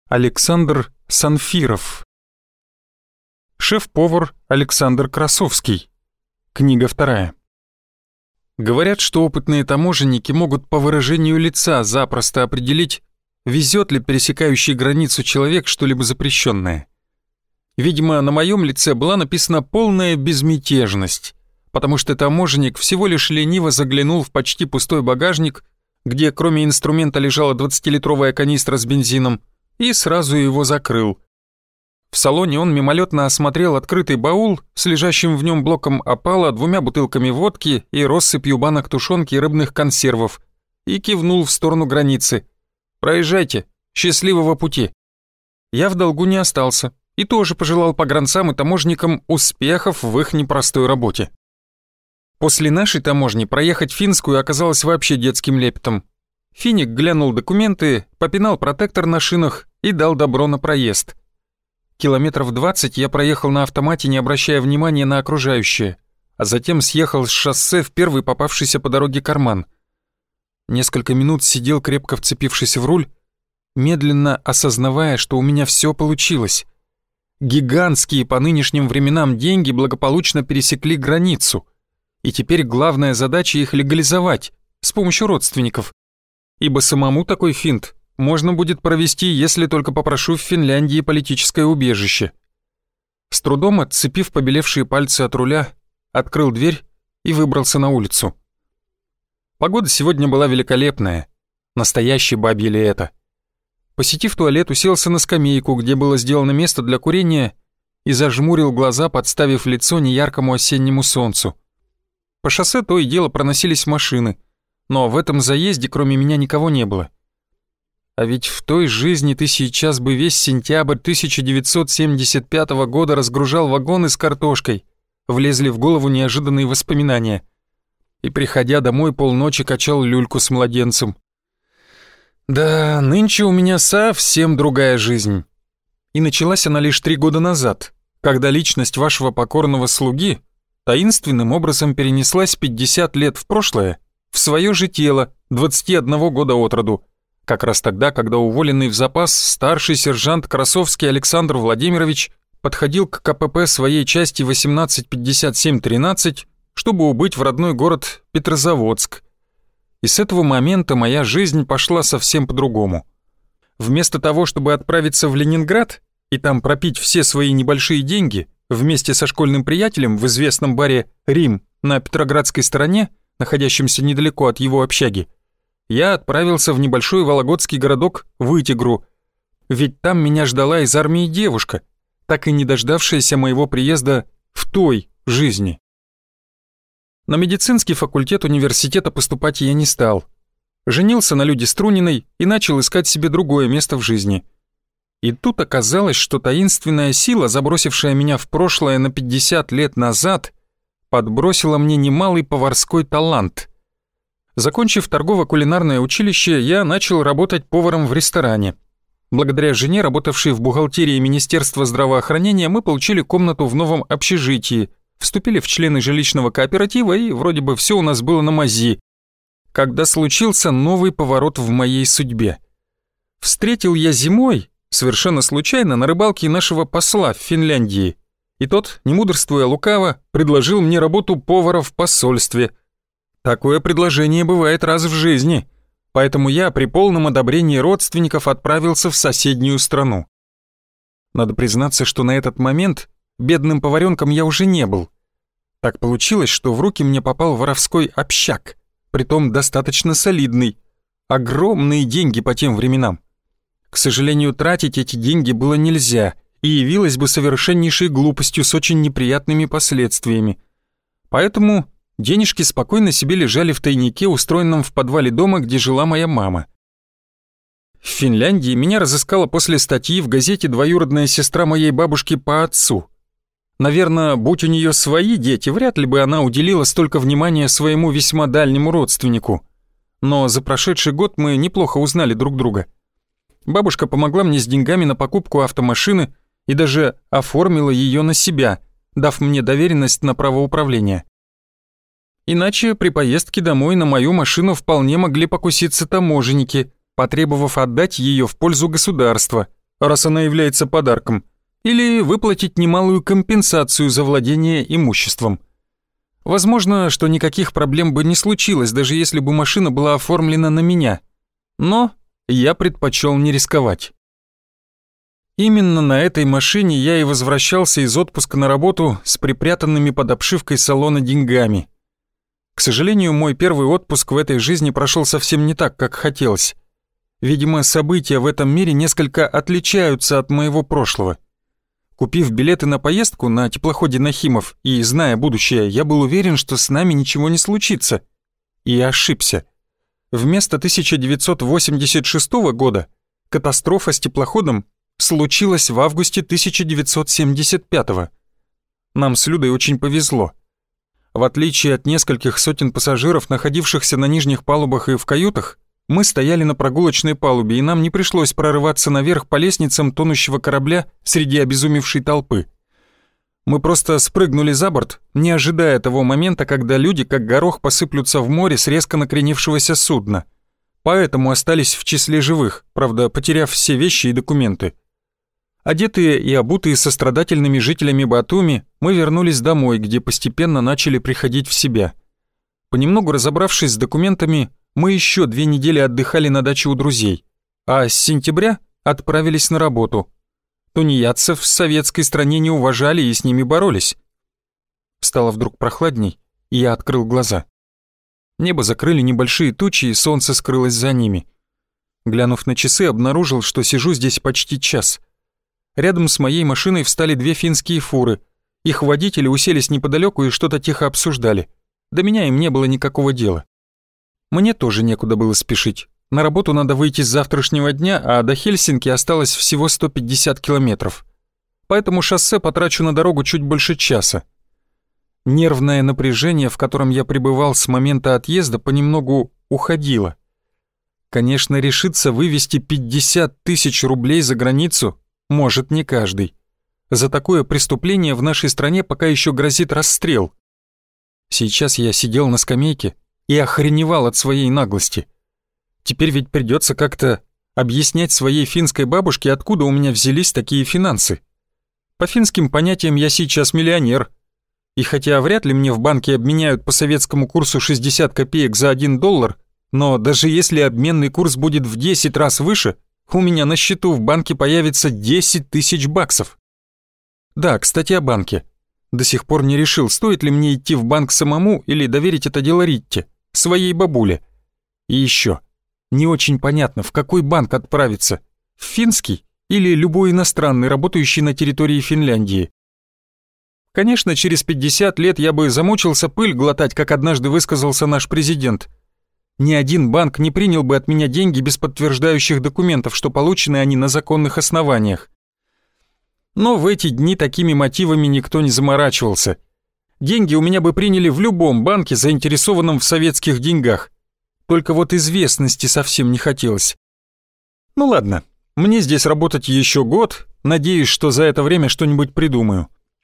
Александр Санфиров. Шеф-повар Александр Красовский. Книга 2. Говорят, что опытные таможенники могут по выражению лица запросто определить, везет ли пересекающий границу человек что-либо запрещенное. Видимо, на моем лице была написана полная безмятежность, потому что таможенник всего лишь лениво заглянул в почти пустой багажник, где кроме инструмента лежала 20-литровая канистра с бензином, и сразу его закрыл. В салоне он мимолетно осмотрел открытый баул с лежащим в нем блоком опала, 2 бутылками водки и россыпью банок тушенки и рыбных консервов и кивнул в сторону границы. «Проезжайте, счастливого пути!» Я в долгу не остался и тоже пожелал погранцам и таможникам успехов в их непростой работе. После нашей таможни проехать финскую оказалось вообще детским лепетом. Финик глянул документы, попинал протектор на шинах и дал добро на проезд. Километров 20 я проехал на автомате, не обращая внимания на окружающее, а затем съехал с шоссе в первый попавшийся по дороге карман. Несколько минут сидел, крепко вцепившись в руль, медленно осознавая, что у меня все получилось. Гигантские по нынешним временам деньги благополучно пересекли границу, и теперь главная задача их легализовать с помощью родственников, ибо самому такой финт можно будет провести, если только попрошу в Финляндии политическое убежище. С трудом отцепив побелевшие пальцы от руля, открыл дверь и выбрался на улицу. Погода сегодня была великолепная, настоящее бабье лето. Посетив туалет, уселся на скамейку, где было сделано место для курения, и зажмурил глаза, подставив лицо неяркому осеннему солнцу. По шоссе то и дело проносились машины, но в этом заезде кроме меня никого не было. А ведь в той жизни ты сейчас бы весь сентябрь 1975 года разгружал вагоны с картошкой. Влезли в голову неожиданные воспоминания. И, приходя домой, полночи качал люльку с младенцем. Да, нынче у меня совсем другая жизнь. И началась она лишь 3 года назад, когда личность вашего покорного слуги таинственным образом перенеслась 50 лет в прошлое, в свое же тело, 21 года от роду, как раз тогда, когда уволенный в запас старший сержант Красовский Александр Владимирович подходил к КПП своей части 185713, чтобы убыть в родной город Петрозаводск. И с этого момента моя жизнь пошла совсем по-другому. Вместо того, чтобы отправиться в Ленинград и там пропить все свои небольшие деньги вместе со школьным приятелем в известном баре «Рим» на Петроградской стороне, находящемся недалеко от его общаги, я отправился в небольшой вологодский городок Вытегру, ведь там меня ждала из армии девушка, так и не дождавшаяся моего приезда в той жизни. На медицинский факультет университета поступать я не стал. Женился на Люде Струниной и начал искать себе другое место в жизни. И тут оказалось, что таинственная сила, забросившая меня в прошлое на 50 лет назад, подбросила мне немалый поварской талант. Закончив торгово-кулинарное училище, я начал работать поваром в ресторане. Благодаря жене, работавшей в бухгалтерии Министерства здравоохранения, мы получили комнату в новом общежитии, вступили в члены жилищного кооператива, и вроде бы все у нас было на мази, когда случился новый поворот в моей судьбе. Встретил я зимой, совершенно случайно, на рыбалке нашего посла в Финляндии, и тот, не мудрствуя лукаво, предложил мне работу повара в посольстве. Такое предложение бывает раз в жизни, поэтому я при полном одобрении родственников отправился в соседнюю страну. Надо признаться, что на этот момент бедным поваренком я уже не был. Так получилось, что в руки мне попал воровской общак, притом достаточно солидный, огромные деньги по тем временам. К сожалению, тратить эти деньги было нельзя, и явилось бы совершеннейшей глупостью с очень неприятными последствиями. Поэтому денежки спокойно себе лежали в тайнике, устроенном в подвале дома, где жила моя мама. В Финляндии меня разыскала после статьи в газете двоюродная сестра моей бабушки по отцу. Наверное, будь у нее свои дети, вряд ли бы она уделила столько внимания своему весьма дальнему родственнику. Но за прошедший год мы неплохо узнали друг друга. Бабушка помогла мне с деньгами на покупку автомашины и даже оформила ее на себя, дав мне доверенность на право управления. Иначе при поездке домой на мою машину вполне могли покуситься таможенники, потребовав отдать ее в пользу государства, раз она является подарком, или выплатить немалую компенсацию за владение имуществом. Возможно, что никаких проблем бы не случилось, даже если бы машина была оформлена на меня. Но я предпочел не рисковать. Именно на этой машине я и возвращался из отпуска на работу с припрятанными под обшивкой салона деньгами. К сожалению, мой первый отпуск в этой жизни прошел совсем не так, как хотелось. Видимо, события в этом мире несколько отличаются от моего прошлого. Купив билеты на поездку на теплоходе Нахимов и зная будущее, я был уверен, что с нами ничего не случится. И ошибся. Вместо 1986 года катастрофа с теплоходом случилась в августе 1975. Нам с Людой очень повезло. В отличие от нескольких сотен пассажиров, находившихся на нижних палубах и в каютах, мы стояли на прогулочной палубе, и нам не пришлось прорываться наверх по лестницам тонущего корабля среди обезумевшей толпы. Мы просто спрыгнули за борт, не ожидая того момента, когда люди, как горох, посыплются в море с резко накренившегося судна. Поэтому остались в числе живых, правда, потеряв все вещи и документы. Одетые и обутые сострадательными жителями Батуми, мы вернулись домой, где постепенно начали приходить в себя. Понемногу разобравшись с документами, мы еще 2 недели отдыхали на даче у друзей, а с сентября отправились на работу. Тунеядцев в советской стране не уважали и с ними боролись. Стало вдруг прохладней, и я открыл глаза. Небо закрыли небольшие тучи, и солнце скрылось за ними. Глянув на часы, обнаружил, что сижу здесь почти час. Рядом с моей машиной встали 2 финские фуры. Их водители уселись неподалеку и что-то тихо обсуждали. До меня им не было никакого дела. Мне тоже некуда было спешить. На работу надо выйти с завтрашнего дня, а до Хельсинки осталось всего 150 километров. Поэтому шоссе потрачу на дорогу чуть больше часа. Нервное напряжение, в котором я пребывал с момента отъезда, понемногу уходило. Конечно, решиться вывести 50 тысяч рублей за границу может не каждый. За такое преступление в нашей стране пока еще грозит расстрел. Сейчас я сидел на скамейке и охреневал от своей наглости. Теперь ведь придется как-то объяснять своей финской бабушке, откуда у меня взялись такие финансы. По финским понятиям я сейчас миллионер. И хотя вряд ли мне в банке обменяют по советскому курсу 60 копеек за $1, но даже если обменный курс будет в 10 раз выше, у меня на счету в банке появится 10 тысяч баксов. Да, кстати, о банке. До сих пор не решил, стоит ли мне идти в банк самому или доверить это дело Ритте, своей бабуле. И еще, не очень понятно, в какой банк отправиться, в финский или любой иностранный, работающий на территории Финляндии. Конечно, через 50 лет я бы замучился пыль глотать, как однажды высказался наш президент. Ни один банк не принял бы от меня деньги без подтверждающих документов, что получены они на законных основаниях. Но в эти дни такими мотивами никто не заморачивался. Деньги у меня бы приняли в любом банке, заинтересованном в советских деньгах. Только вот известности совсем не хотелось. Ну ладно, мне здесь работать еще год, надеюсь, что за это время что-нибудь придумаю.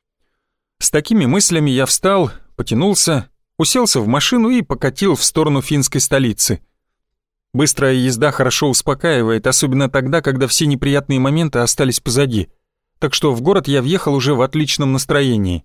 С такими мыслями я встал, потянулся, уселся в машину и покатил в сторону финской столицы. Быстрая езда хорошо успокаивает, особенно тогда, когда все неприятные моменты остались позади. Так что в город я въехал уже в отличном настроении.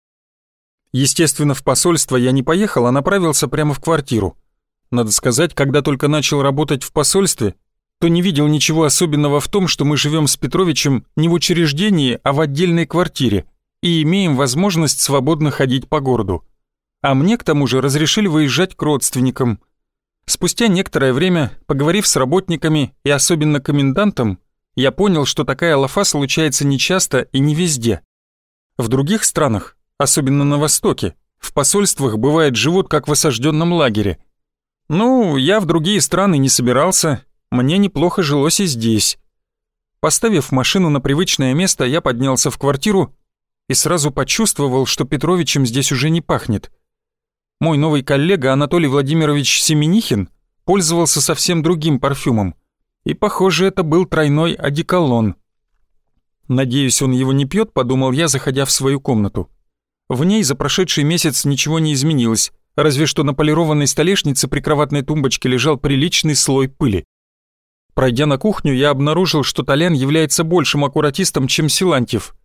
Естественно, в посольство я не поехал, а направился прямо в квартиру. Надо сказать, когда только начал работать в посольстве, то не видел ничего особенного в том, что мы живем с Петровичем не в учреждении, а в отдельной квартире и имеем возможность свободно ходить по городу. А мне к тому же разрешили выезжать к родственникам. Спустя некоторое время, поговорив с работниками и особенно комендантом, я понял, что такая лафа случается нечасто и не везде. В других странах, особенно на Востоке, в посольствах бывает живут как в осажденном лагере. Ну, я в другие страны не собирался, мне неплохо жилось и здесь. Поставив машину на привычное место, я поднялся в квартиру и сразу почувствовал, что Петровичем здесь уже не пахнет. Мой новый коллега Анатолий Владимирович Семенихин пользовался совсем другим парфюмом, и, похоже, это был тройной одеколон. Надеюсь, он его не пьет, подумал я, заходя в свою комнату. В ней за прошедший месяц ничего не изменилось, разве что на полированной столешнице при кроватной тумбочке лежал приличный слой пыли. Пройдя на кухню, я обнаружил, что Толян является большим аккуратистом, чем Силантьев.